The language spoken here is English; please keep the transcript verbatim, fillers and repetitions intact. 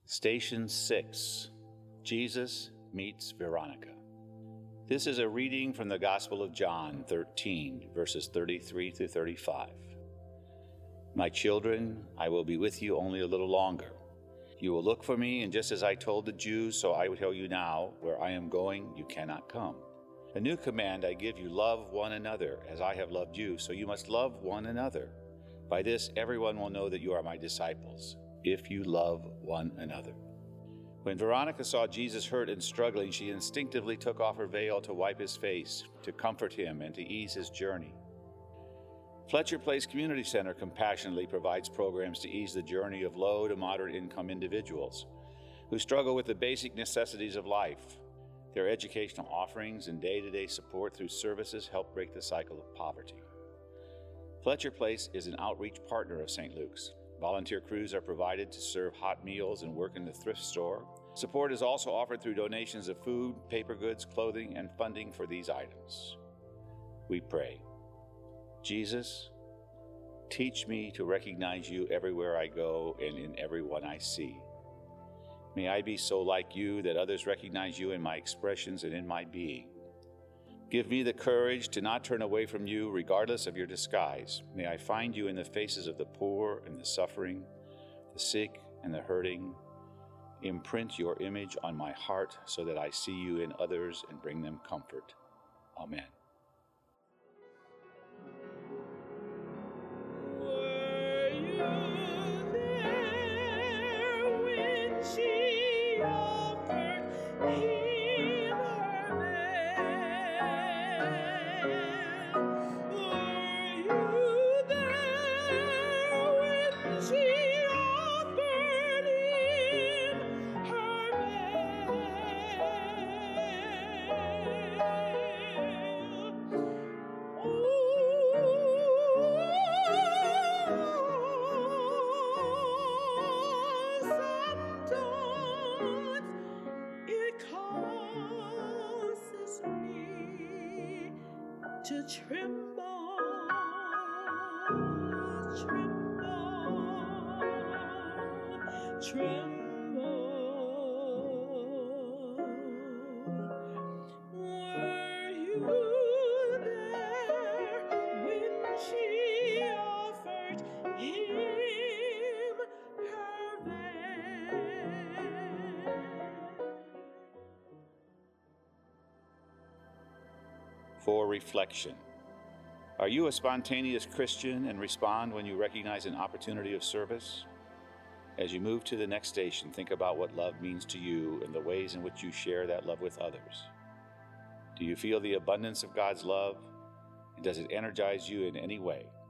Station six, Jesus meets Veronica. This is a reading from the Gospel of John thirteen, verses thirty-three through thirty-five. My children, I will be with you only a little longer. You will look for me, and just as I told the Jews, so I will tell you now, where I am going, you cannot come. A new command I give you, love one another, as I have loved you, so you must love one another. By this everyone will know that you are my disciples, if you love one another. When Veronica saw Jesus hurt and struggling, she instinctively took off her veil to wipe his face, to comfort him, and to ease his journey. Fletcher Place Community Center compassionately provides programs to ease the journey of low to moderate income individuals who struggle with the basic necessities of life. Their educational offerings and day-to-day support through services help break the cycle of poverty. Fletcher Place is an outreach partner of Saint Luke's. Volunteer crews are provided to serve hot meals and work in the thrift store. Support is also offered through donations of food, paper goods, clothing, and funding for these items. We pray. Jesus, teach me to recognize you everywhere I go and in everyone I see. May I be so like you that others recognize you in my expressions and in my being. Give me the courage to not turn away from you regardless of your disguise. May I find you in the faces of the poor and the suffering, the sick and the hurting. Imprint your image on my heart so that I see you in others and bring them comfort. Amen. To tremble, tremble, tremble. Were you there when she offered him her veil? For reflection. Are you a spontaneous Christian and respond when you recognize an opportunity of service? As you move to the next station, think about what love means to you and the ways in which you share that love with others. Do you feel the abundance of God's love? And does it energize you in any way?